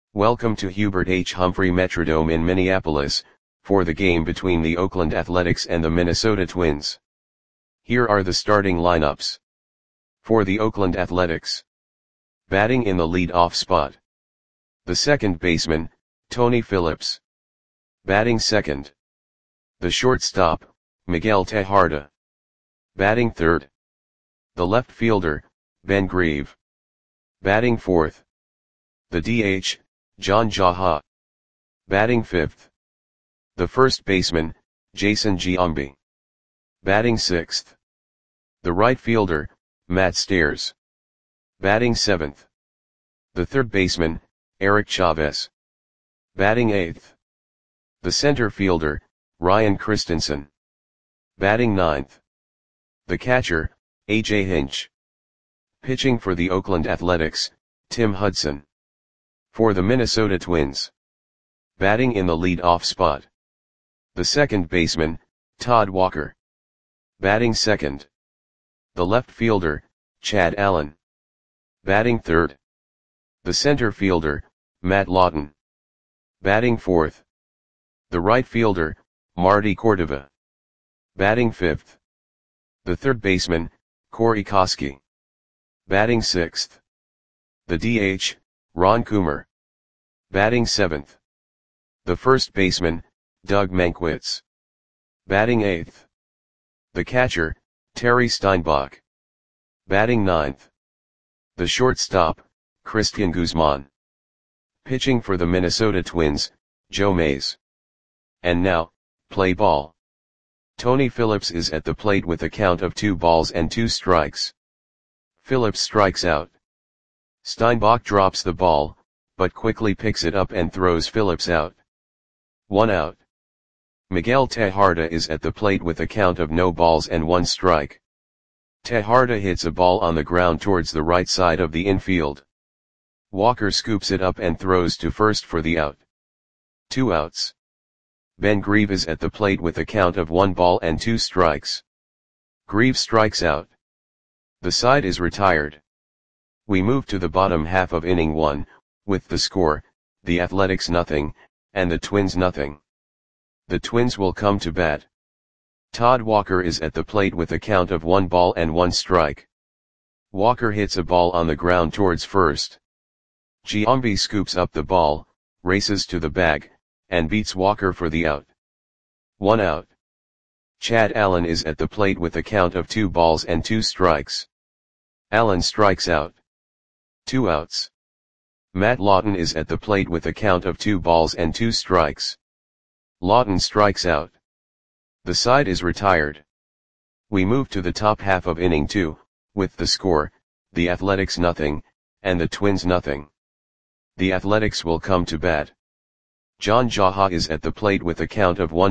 Welcome to Hubert H. Humphrey Metrodome in Minneapolis, for the game between the Oakland Athletics and the Minnesota Twins. Here are the starting lineups. For the Oakland Athletics. Batting in the lead-off spot. The second baseman, Tony Phillips. Batting second. The shortstop, Miguel Tejada. Batting third. The left fielder, Ben Grieve. Batting fourth. The DH, John Jaha. Batting fifth. The first baseman, Jason Giambi. Batting sixth. The right fielder, Matt Stairs. Batting seventh. The third baseman, Eric Chavez. Batting eighth. The center fielder, Ryan Christensen. Batting ninth. The catcher, A.J. Hinch. Pitching for the Oakland Athletics, Tim Hudson. For the Minnesota Twins. Batting in the lead-off spot. The second baseman, Todd Walker. Batting second. The left fielder, Chad Allen. Batting third. The center fielder, Matt Lawton. Batting fourth. The right fielder, Marty Cordova. Batting fifth. The third baseman, Corey Koskie. Batting sixth. The DH, Ron Coomer. Batting seventh. The first baseman, Doug Mankiewicz. Batting eighth. The catcher, Terry Steinbach. Batting ninth. The shortstop, Christian Guzman. Pitching for the Minnesota Twins, Joe Mays. And now, play ball. Tony Phillips is at the plate with a count of 2-2 Phillips strikes out. Steinbach drops the ball, but quickly picks it up and throws Phillips out. 1 out. Miguel Tejada is at the plate with a count of 0-1. Tejada hits a ball on the ground towards the right side of the infield. Walker scoops it up and throws to first for the out. 2 outs. Ben Grieve is at the plate with a count of 1-2. Grieve strikes out. The side is retired. We move to the bottom half of inning 1, with the score, the Athletics 0, and the Twins 0. The Twins will come to bat. Todd Walker is at the plate with a count of 1-1. Walker hits a ball on the ground towards first. Giambi scoops up the ball, races to the bag, and beats Walker for the out. 1 out. Chad Allen is at the plate with a count of 2-2. Allen strikes out. 2 outs. Matt Lawton is at the plate with a count of 2-2. Lawton strikes out. The side is retired. We move to the top half of inning 2, with the score, the Athletics 0, and the Twins 0. The Athletics will come to bat. John Jaha is at the plate with a count of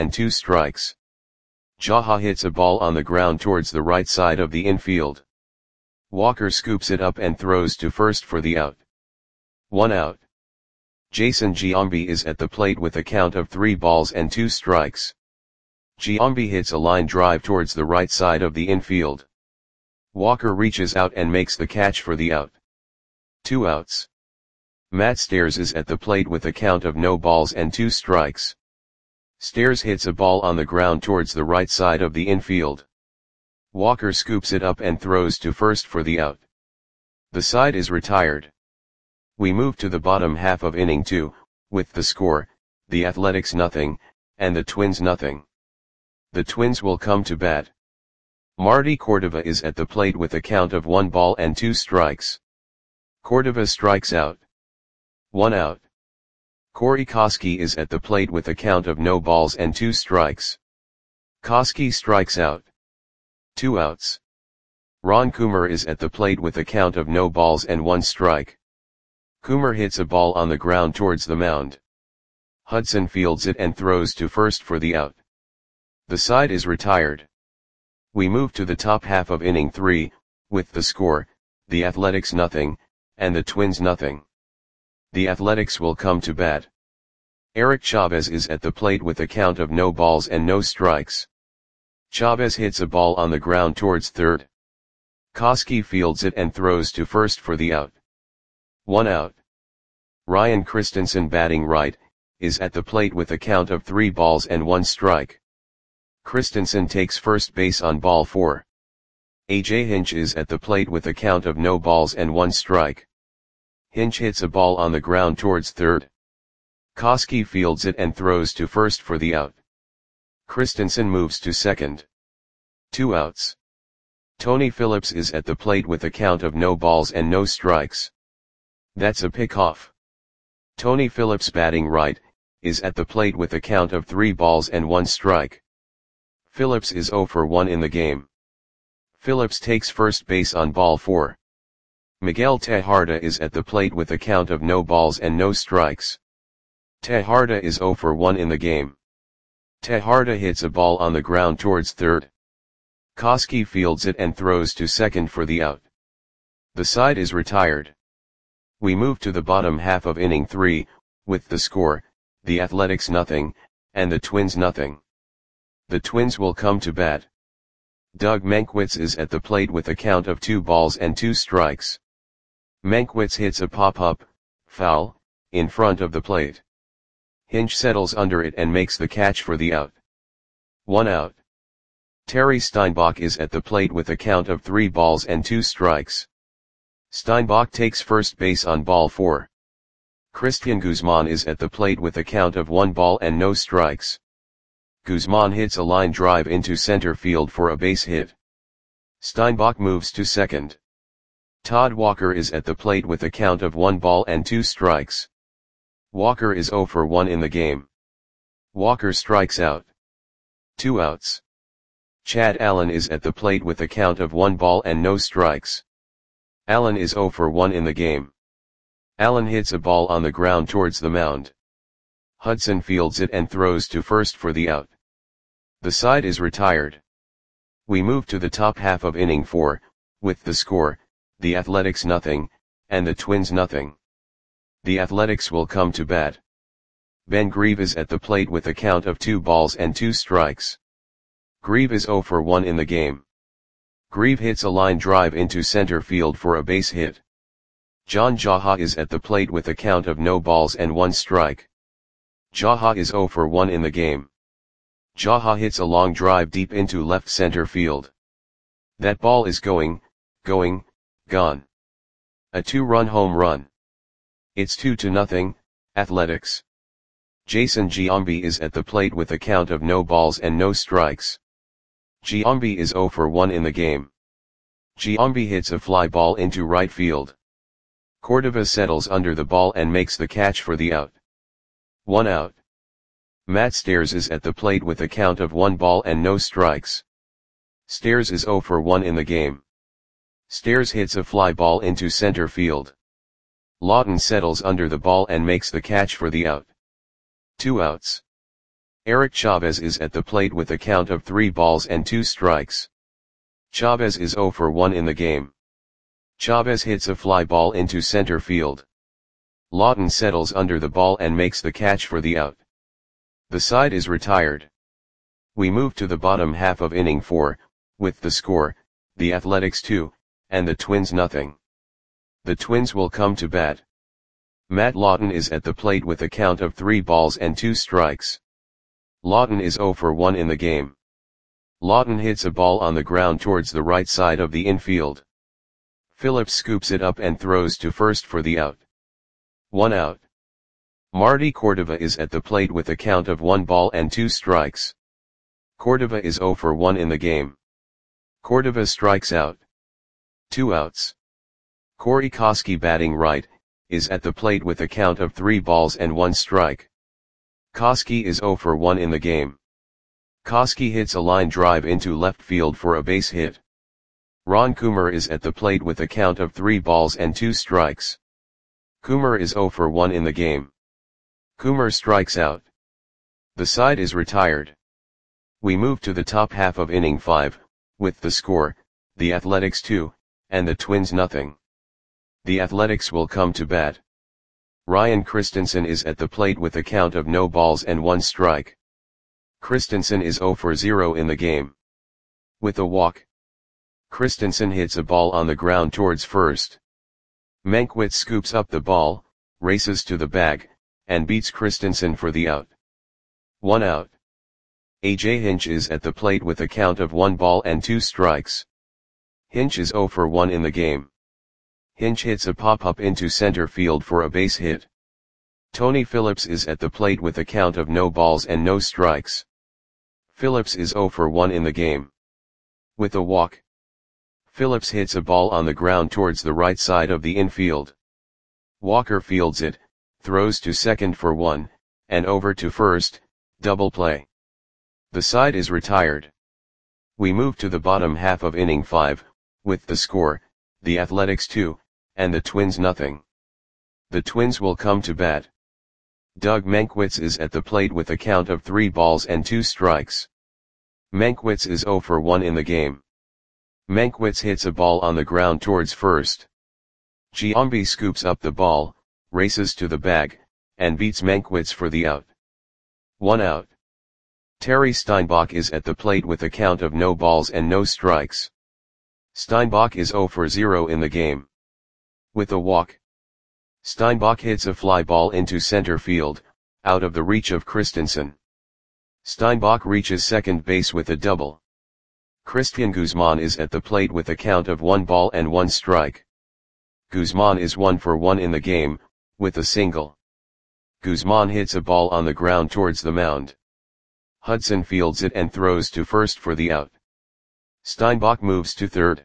1-2. Jaha hits a ball on the ground towards the right side of the infield. Walker scoops it up and throws to first for the out. 1 out. Jason Giambi is at the plate with a count of 3-2. Giambi hits a line drive towards the right side of the infield. Walker reaches out and makes the catch for the out. 2 outs. Matt Stairs is at the plate with a count of 0-2. Stairs hits a ball on the ground towards the right side of the infield. Walker scoops it up and throws to first for the out. The side is retired. We move to the bottom half of inning 2, with the score, the Athletics 0, and the Twins 0. The Twins will come to bat. Marty Cordova is at the plate with a count of 1-2. Cordova strikes out. 1 out. Corey Koskie is at the plate with a count of 0-2. Koskie strikes out. 2 outs. Ron Coomer is at the plate with a count of 0-1. Coomer hits a ball on the ground towards the mound. Hudson fields it and throws to first for the out. The side is retired. We move to the top half of inning 3, with the score, the Athletics 0, and the Twins 0. The Athletics will come to bat. Eric Chavez is at the plate with a count of 0-0. Chavez hits a ball on the ground towards third. Koskie fields it and throws to first for the out. 1 out. Ryan Christensen batting right, is at the plate with a count of 3 balls and 1 strike. Christensen takes first base on ball 4. A.J. Hinch is at the plate with a count of no balls and 1 strike. Hinch hits a ball on the ground towards third. Koski fields it and throws to first for the out. Christensen moves to second. 2 outs. Tony Phillips is at the plate with a count of no balls and no strikes. That's a pickoff. Tony Phillips batting right, is at the plate with a count of 3 balls and 1 strike. Phillips is 0 for 1 in the game. Phillips takes first base on ball 4. Miguel Tejada is at the plate with a count of no balls and no strikes. Tejada is 0 for 1 in the game. Tejada hits a ball on the ground towards third. Koski fields it and throws to second for the out. The side is retired. We move to the bottom half of inning 3, with the score, the Athletics nothing, and the Twins nothing. The Twins will come to bat. Doug Mankiewicz is at the plate with a count of 2 balls and 2 strikes. Mankiewicz hits a pop-up, foul, in front of the plate. Hinch settles under it and makes the catch for the out. 1 out. Terry Steinbach is at the plate with a count of 3 balls and 2 strikes. Steinbach takes first base on ball 4. Christian Guzman is at the plate with a count of 1 ball and no strikes. Guzman hits a line drive into center field for a base hit. Steinbach moves to second. Todd Walker is at the plate with a count of 1 ball and 2 strikes. Walker is 0 for 1 in the game. Walker strikes out. 2 outs. Chad Allen is at the plate with a count of 1 ball and no strikes. Allen is 0 for 1 in the game. Allen hits a ball on the ground towards the mound. Hudson fields it and throws to first for the out. The side is retired. We move to the top half of inning 4, with the score, the Athletics nothing, and the Twins nothing. The Athletics will come to bat. Ben Grieve is at the plate with a count of 2 balls and 2 strikes. Grieve is 0 for 1 in the game. Grieve hits a line drive into center field for a base hit. John Jaha is at the plate with a count of no balls and 1 strike. Jaha is 0 for 1 in the game. Jaha hits a long drive deep into left center field. That ball is gone. A 2-run home run. It's 2-0, Athletics. Jason Giambi is at the plate with a count of no balls and no strikes. Giambi is 0 for 1 in the game. Giambi hits a fly ball into right field. Cordova settles under the ball and makes the catch for the out. 1 out. Matt Stairs is at the plate with a count of 1 ball and no strikes. Stairs is 0 for 1 in the game. Stairs hits a fly ball into center field. Lawton settles under the ball and makes the catch for the out. 2 outs. Eric Chavez is at the plate with a count of 3 balls and 2 strikes. Chavez is 0 for 1 in the game. Chavez hits a fly ball into center field. Lawton settles under the ball and makes the catch for the out. The side is retired. We move to the bottom half of inning 4, with the score, the Athletics 2, and the Twins nothing. The Twins will come to bat. Matt Lawton is at the plate with a count of 3 balls and 2 strikes. Lawton is 0 for 1 in the game. Lawton hits a ball on the ground towards the right side of the infield. Phillips scoops it up and throws to first for the out. 1 out. Marty Cordova is at the plate with a count of 1 ball and 2 strikes. Cordova is 0 for 1 in the game. Cordova strikes out. 2 outs. Corey Koski batting right, is at the plate with a count of 3 balls and 1 strike. Koski is 0 for 1 in the game. Koski hits a line drive into left field for a base hit. Ron Coomer is at the plate with a count of 3 balls and 2 strikes. Coomer is 0 for 1 in the game. Coomer strikes out. The side is retired. We move to the top half of inning 5, with the score, the Athletics 2, and the Twins nothing. The Athletics will come to bat. Ryan Christensen is at the plate with a count of no balls and 1 strike. Christensen is 0 for 0 in the game. With a walk. Christensen hits a ball on the ground towards first. Mankiewicz scoops up the ball, races to the bag, and beats Christensen for the out. 1 out. AJ Hinch is at the plate with a count of 1 ball and 2 strikes. Hinch is 0 for 1 in the game. Hinch hits a pop-up into center field for a base hit. Tony Phillips is at the plate with a count of no balls and no strikes. Phillips is 0 for 1 in the game. With a walk, Phillips hits a ball on the ground towards the right side of the infield. Walker fields it, throws to second for 1, and over to first, double play. The side is retired. We move to the bottom half of inning 5, with the score, the Athletics 2, and the Twins nothing. The Twins will come to bat. Doug Mankiewicz is at the plate with a count of 3 balls and 2 strikes. Mankiewicz is 0 for 1 in the game. Mankiewicz hits a ball on the ground towards first. Giambi scoops up the ball, races to the bag, and beats Mankiewicz for the out. 1 out. Terry Steinbach is at the plate with a count of no balls and no strikes. Steinbach is 0 for 0 in the game. With a walk, Steinbach hits a fly ball into center field, out of the reach of Christensen. Steinbach reaches second base with a double. Christian Guzman is at the plate with a count of 1 ball and 1 strike. Guzman is 1 for 1 in the game, with a single. Guzman hits a ball on the ground towards the mound. Hudson fields it and throws to first for the out. Steinbach moves to third.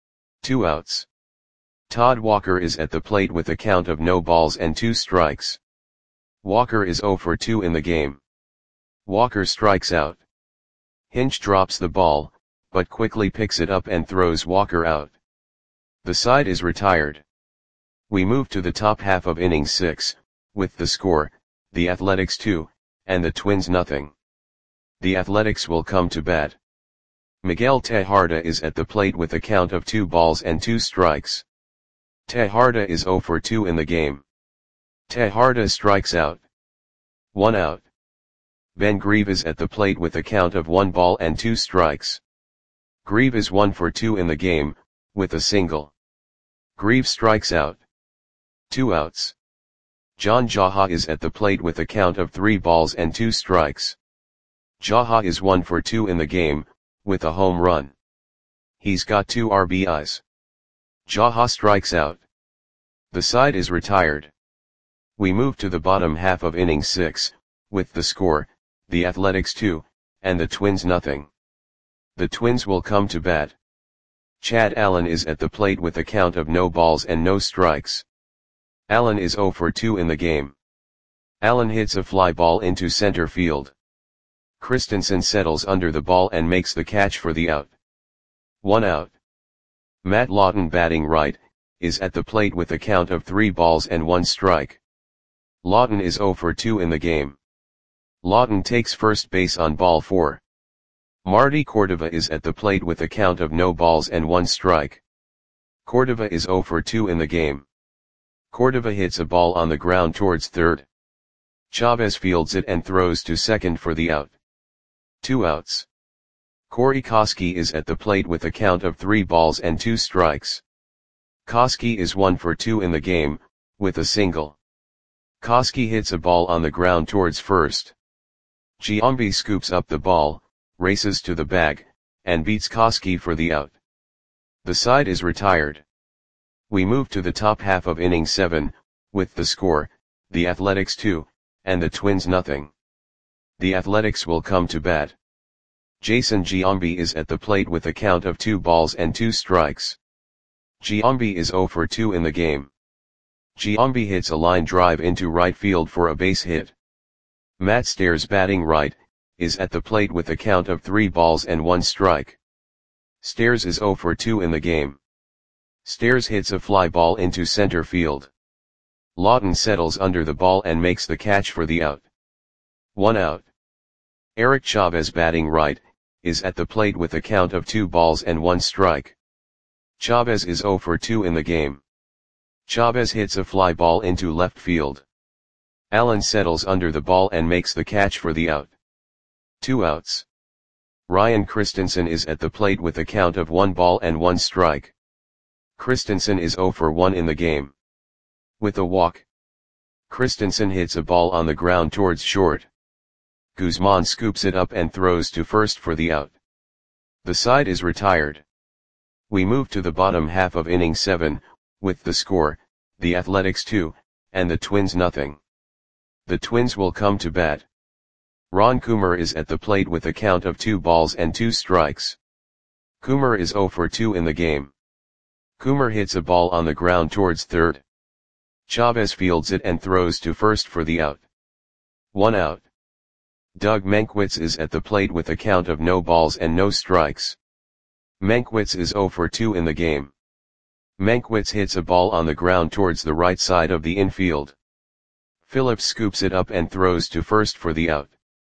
2 outs. Todd Walker is at the plate with a count of no balls and 2 strikes. Walker is 0 for 2 in the game. Walker strikes out. Hinch drops the ball, but quickly picks it up and throws Walker out. The side is retired. We move to the top half of inning 6, with the score, the Athletics 2, and the Twins nothing. The Athletics will come to bat. Miguel Tejada is at the plate with a count of 2 balls and 2 strikes. Tejada is 0 for 2 in the game. Tejada strikes out. 1 out. Ben Grieve is at the plate with a count of 1 ball and 2 strikes. Grieve is 1 for 2 in the game, with a single. Grieve strikes out. 2 outs. John Jaha is at the plate with a count of 3 balls and 2 strikes. Jaha is 1 for 2 in the game, with a home run. He's got 2 RBIs. Jaha strikes out. The side is retired. We move to the bottom half of inning 6, with the score, the Athletics 2, and the Twins nothing. The Twins will come to bat. Chad Allen is at the plate with a count of no balls and no strikes. Allen is 0 for 2 in the game. Allen hits a fly ball into center field. Christensen settles under the ball and makes the catch for the out. 1 out. Matt Lawton, batting right, is at the plate with a count of 3 balls and 1 strike. Lawton is 0 for 2 in the game. Lawton takes first base on ball 4. Marty Cordova is at the plate with a count of no balls and 1 strike. Cordova is 0 for 2 in the game. Cordova hits a ball on the ground towards third. Chavez fields it and throws to second for the out. 2 outs. Corey Koski is at the plate with a count of 3 balls and 2 strikes. Koski is 1 for 2 in the game, with a single. Koski hits a ball on the ground towards first. Giambi scoops up the ball, races to the bag, and beats Koski for the out. The side is retired. We move to the top half of inning 7, with the score, the Athletics 2, and the Twins nothing. The Athletics will come to bat. Jason Giambi is at the plate with a count of 2 balls and 2 strikes. Giambi is 0 for 2 in the game. Giambi hits a line drive into right field for a base hit. Matt Stairs, batting right, is at the plate with a count of 3 balls and 1 strike. Stairs is 0 for 2 in the game. Stairs hits a fly ball into center field. Lawton settles under the ball and makes the catch for the out. 1 out. Eric Chavez, batting right, is at the plate with a count of 2 balls and 1 strike. Chavez is 0 for 2 in the game. Chavez hits a fly ball into left field. Allen settles under the ball and makes the catch for the out. 2 outs. Ryan Christensen is at the plate with a count of 1 ball and 1 strike. Christensen is 0 for 1 in the game. With a walk, Christensen hits a ball on the ground towards short. Guzman scoops it up and throws to first for the out. The side is retired. We move to the bottom half of inning 7, with the score, the Athletics 2, and the Twins nothing. The Twins will come to bat. Ron Coomer is at the plate with a count of 2 balls and 2 strikes. Coomer is 0 for 2 in the game. Coomer hits a ball on the ground towards third. Chavez fields it and throws to first for the out. 1 out. Doug Mankiewicz is at the plate with a count of no balls and no strikes. Mankiewicz is 0 for 2 in the game. Mankiewicz hits a ball on the ground towards the right side of the infield. Phillips scoops it up and throws to first for the out.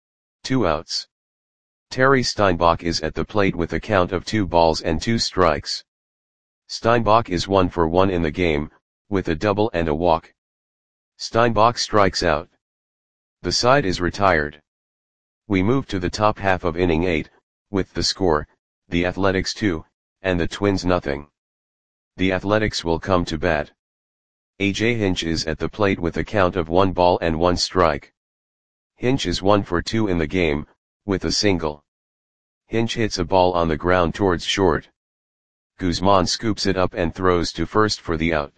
2 outs. Terry Steinbach is at the plate with a count of 2 balls and 2 strikes. Steinbach is 1 for 1 in the game, with a double and a walk. Steinbach strikes out. The side is retired. We move to the top half of inning 8, with the score, the Athletics 2, and the Twins nothing. The Athletics will come to bat. A.J. Hinch is at the plate with a count of 1 ball and 1 strike. Hinch is 1 for 2 in the game, with a single. Hinch hits a ball on the ground towards short. Guzman scoops it up and throws to first for the out.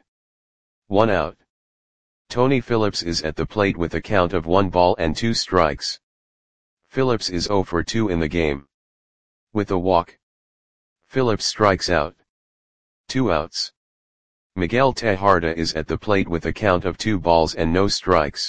1 out. Tony Phillips is at the plate with a count of 1 ball and 2 strikes. Phillips is 0 for 2 in the game. With a walk. Phillips strikes out. 2 outs. Miguel Tejada is at the plate with a count of 2 balls and no strikes.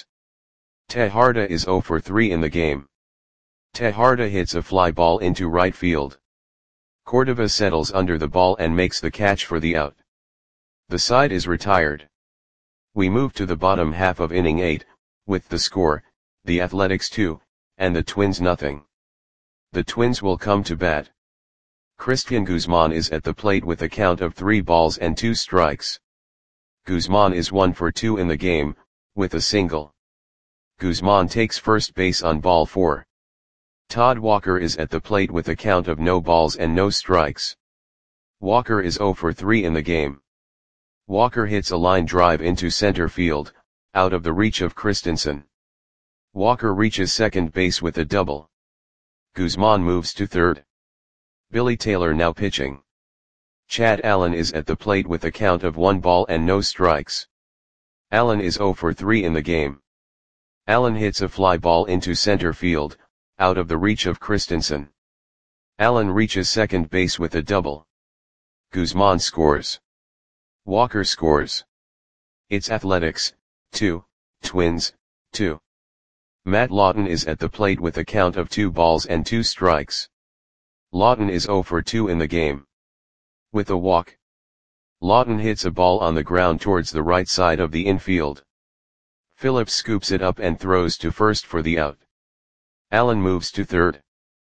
Tejada is 0 for 3 in the game. Tejada hits a fly ball into right field. Cordova settles under the ball and makes the catch for the out. The side is retired. We move to the bottom half of inning 8, with the score, the Athletics 2, and the Twins nothing. The Twins will come to bat. Christian Guzman is at the plate with a count of 3 balls and 2 strikes. Guzman is 1 for 2 in the game, with a single. Guzman takes first base on ball 4. Todd Walker is at the plate with a count of no balls and no strikes. Walker is 0 for 3 in the game. Walker hits a line drive into center field, out of the reach of Christensen. Walker reaches second base with a double. Guzman moves to third. Billy Taylor now pitching. Chad Allen is at the plate with a count of 1 ball and no strikes. Allen is 0 for 3 in the game. Allen hits a fly ball into center field, out of the reach of Christensen. Allen reaches second base with a double. Guzman scores. Walker scores. It's Athletics, 2, Twins, 2. Matt Lawton is at the plate with a count of 2 balls and 2 strikes. Lawton is 0 for 2 in the game. With a walk. Lawton hits a ball on the ground towards the right side of the infield. Phillips scoops it up and throws to first for the out. Allen moves to third.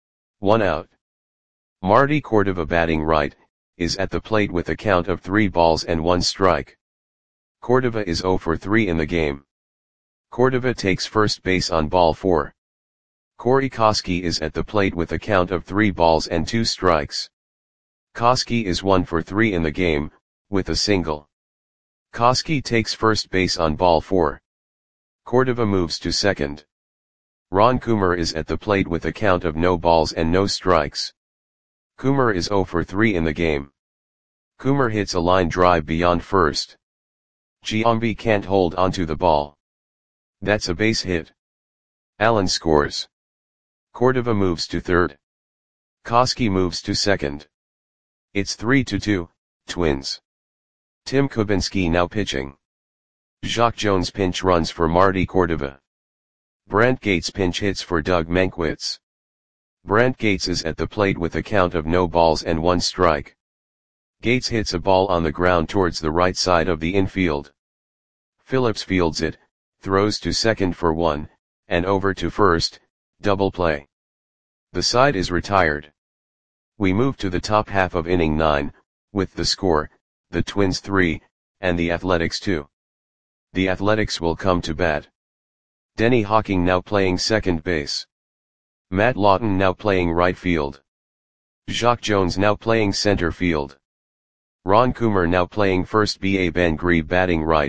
1 out. Marty Cordova batting right, is at the plate with a count of 3 balls and 1 strike. Cordova is 0 for 3 in the game. Cordova takes first base on ball 4. Corey Koski is at the plate with a count of 3 balls and 2 strikes. Koski is 1 for 3 in the game, with a single. Koski takes first base on ball 4. Cordova moves to second. Ron Coomer is at the plate with a count of no balls and no strikes. Coomer is 0 for 3 in the game. Coomer hits a line drive beyond first. Giambi can't hold onto the ball. That's a base hit. Allen scores. Cordova moves to third. Koski moves to second. It's 3-2, Twins. Tim Kubinski now pitching. Jacques Jones pinch runs for Marty Cordova. Brant Gates pinch hits for Doug Mankiewicz. Brant Gates is at the plate with a count of no balls and 1 strike. Gates hits a ball on the ground towards the right side of the infield. Phillips fields it, throws to second for 1, and over to first, double play. The side is retired. We move to the top half of inning 9, with the score, the Twins 3, and the Athletics 2. The Athletics will come to bat. Denny Hawking now playing second base. Matt Lawton now playing right field. Jacques Jones now playing center field. Ron Coomer now playing first. B.A. Ben Gree batting right,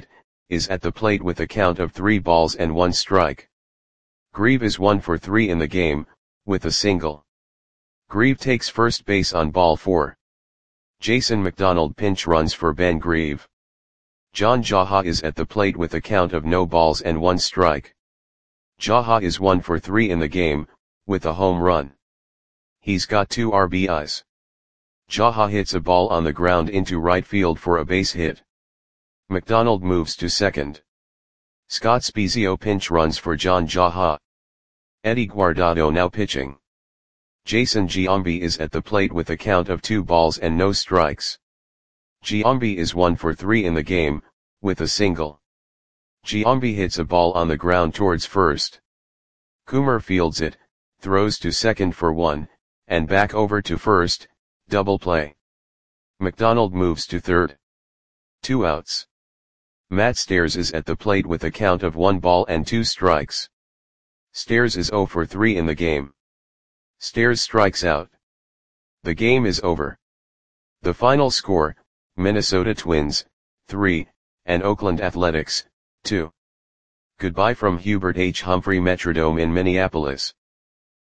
is at the plate with a count of 3 balls and 1 strike. Grieve is 1 for 3 in the game, with a single. Grieve takes first base on ball 4. Jason McDonald pinch runs for Ben Grieve. John Jaha is at the plate with a count of no balls and 1 strike. Jaha is 1 for 3 in the game, with a home run. He's got 2 RBIs. Jaha hits a ball on the ground into right field for a base hit. McDonald moves to second. Scott Spiezio pinch runs for John Jaha. Eddie Guardado now pitching. Jason Giambi is at the plate with a count of 2 balls and no strikes. Giambi is 1 for 3 in the game, with a single. Giambi hits a ball on the ground towards first. Coomer fields it, throws to second for 1, and back over to first, double play. McDonald moves to third. 2 outs. Matt Stairs is at the plate with a count of 1 ball and 2 strikes. Stairs is 0 for 3 in the game. Stairs strikes out. The game is over. The final score, Minnesota Twins, 3, and Oakland Athletics, 2. Goodbye from Hubert H. Humphrey Metrodome in Minneapolis.